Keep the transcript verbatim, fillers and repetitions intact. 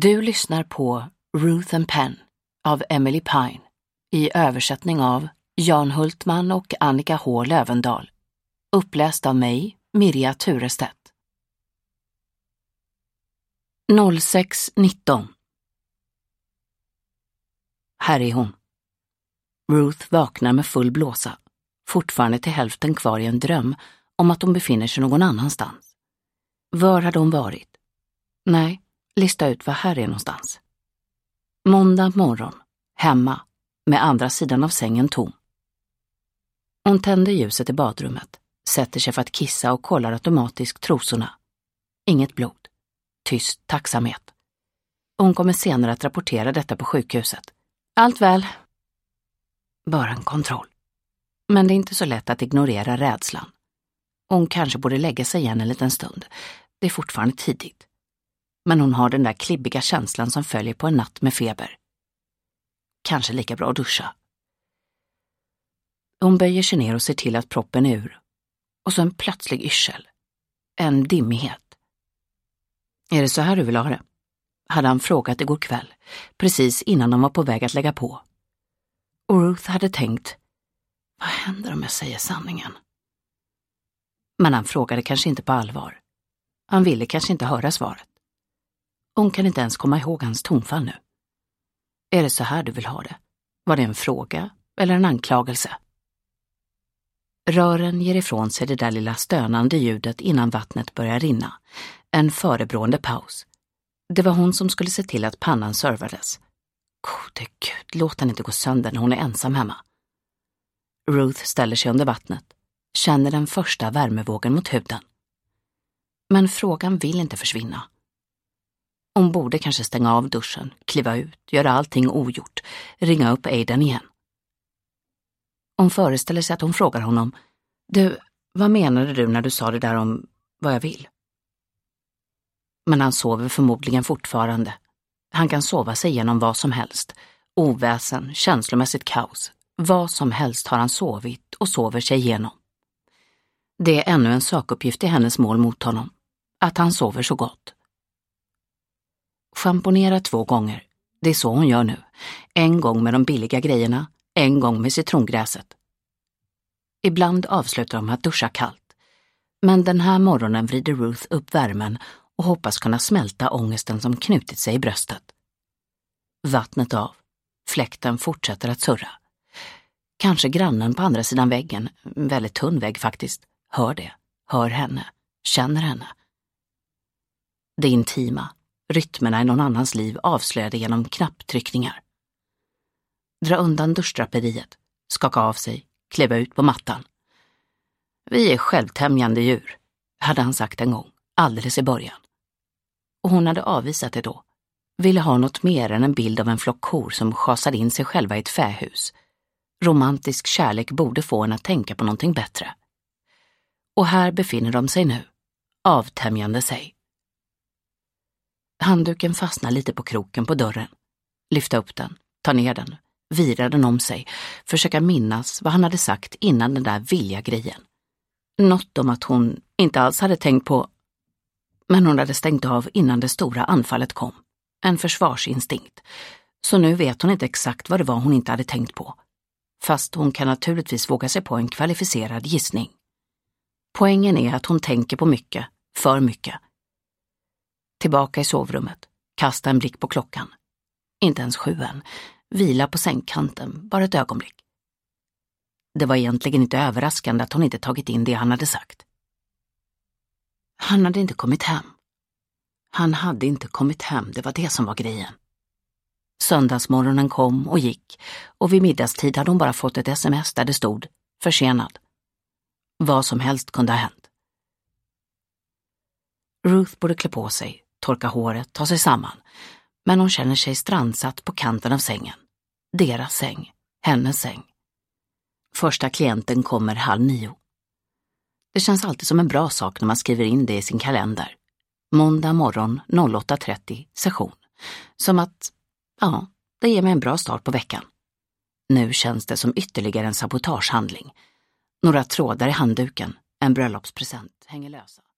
Du lyssnar på Ruth and Penn av Emily Pine i översättning av Jan Hultman och Annika H. Lövendal. Uppläst av mig, Mirja Turestedt. noll sex nitton. Här är hon. Ruth vaknar med full blåsa, fortfarande till hälften kvar i en dröm om att hon befinner sig någon annanstans. Var hade hon varit? Nej, lista ut vad här är någonstans. Måndag morgon, hemma, med andra sidan av sängen tom. Hon tänder ljuset i badrummet, sätter sig för att kissa och kollar automatiskt trosorna. Inget blod. Tyst tacksamhet. Hon kommer senare att rapportera detta på sjukhuset. Allt väl. Bara en kontroll. Men det är inte så lätt att ignorera rädslan. Hon kanske borde lägga sig igen en liten stund. Det är fortfarande tidigt. Men hon har den där klibbiga känslan som följer på en natt med feber. Kanske lika bra att duscha. Hon böjer sig ner och ser till att proppen är ur. Och så en plötslig yrsel. En dimmighet. Är det så här du vill ha det? Hade han frågat igår kväll, precis innan de var på väg att lägga på. Och Ruth hade tänkt, vad händer om jag säger sanningen? Men han frågade kanske inte på allvar. Han ville kanske inte höra svaret. Hon kan inte ens komma ihåg hans tonfall nu. Är det så här du vill ha det? Var det en fråga eller en anklagelse? Rören ger ifrån sig det där lilla stönande ljudet innan vattnet börjar rinna. En förebrående paus. Det var hon som skulle se till att pannan servades. Gode Gud, låt den inte gå sönder när hon är ensam hemma. Ruth ställer sig under vattnet. Känner den första värmevågen mot huden. Men frågan vill inte försvinna. Hon borde kanske stänga av duschen, kliva ut, göra allting ogjort, ringa upp Aiden igen. Hon föreställer sig att hon frågar honom, du, vad menade du när du sa det där om vad jag vill? Men han sover förmodligen fortfarande. Han kan sova sig igenom vad som helst. Oväsen, känslomässigt kaos. Vad som helst har han sovit och sover sig igenom. Det är ännu en sakuppgift i hennes mål mot honom. Att han sover så gott. Schamponera två gånger. Det är så hon gör nu. En gång med de billiga grejerna, en gång med citrongräset. Ibland avslutar de att duscha kallt. Men den här morgonen vrider Ruth upp värmen och hoppas kunna smälta ångesten som knutit sig i bröstet. Vattnet av. Fläkten fortsätter att surra. Kanske grannen på andra sidan väggen, en väldigt tunn vägg faktiskt, hör det, hör henne, känner henne. Det intima, rytmerna i någon annans liv avslöjade genom knapptryckningar. Dra undan duschdraperiet, skaka av sig, kliva ut på mattan. Vi är självtämjande djur, hade han sagt en gång, alldeles i början. Och hon hade avvisat det då. Ville ha något mer än en bild av en flock kor som schasade in sig själva i ett fähus. Romantisk kärlek borde få henne att tänka på någonting bättre. Och här befinner de sig nu, avtämjande sig. Handduken fastnar lite på kroken på dörren. Lyfta upp den, ta ner den, vira den om sig, försöka minnas vad han hade sagt innan den där vilja grejen. Något om att hon inte alls hade tänkt på, men hon hade stängt av innan det stora anfallet kom. En försvarsinstinkt. Så nu vet hon inte exakt vad det var hon inte hade tänkt på. Fast hon kan naturligtvis våga sig på en kvalificerad gissning. Poängen är att hon tänker på mycket, för mycket. Tillbaka i sovrummet, kasta en blick på klockan. Inte ens sju än, vila på sängkanten, bara ett ögonblick. Det var egentligen inte överraskande att hon inte tagit in det han hade sagt. Han hade inte kommit hem. Han hade inte kommit hem, det var det som var grejen. Söndagsmorgonen kom och gick och vid middagstid hade hon bara fått ett sms där det stod försenad. Vad som helst kunde ha hänt. Ruth borde klä på sig, torka håret, ta sig samman. Men hon känner sig strandsatt på kanten av sängen. Deras säng, hennes säng. Första klienten kommer halv nio. Det känns alltid som en bra sak när man skriver in det i sin kalender. Måndag morgon åtta trettio session. Som att, ja, det ger mig en bra start på veckan. Nu känns det som ytterligare en sabotagehandling. Några trådar i handduken, en bröllopspresent, hänger lösa.